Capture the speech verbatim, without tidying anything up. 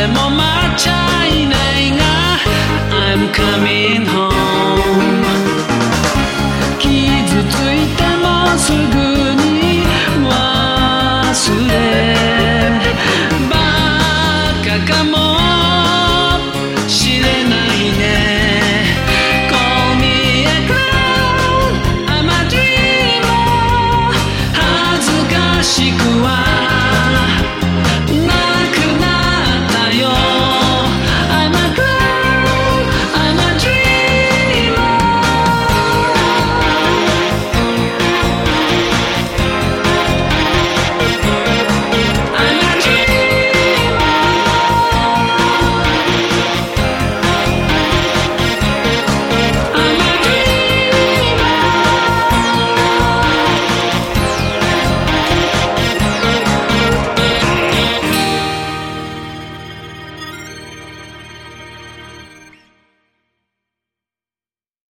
も待っちゃいないが I'm coming home 傷ついてもすぐに忘れバカかもしれないね Call me a clown I'm a dreamer 恥ずかしくはなくなったよ I'm a clown I'm a dreamer 「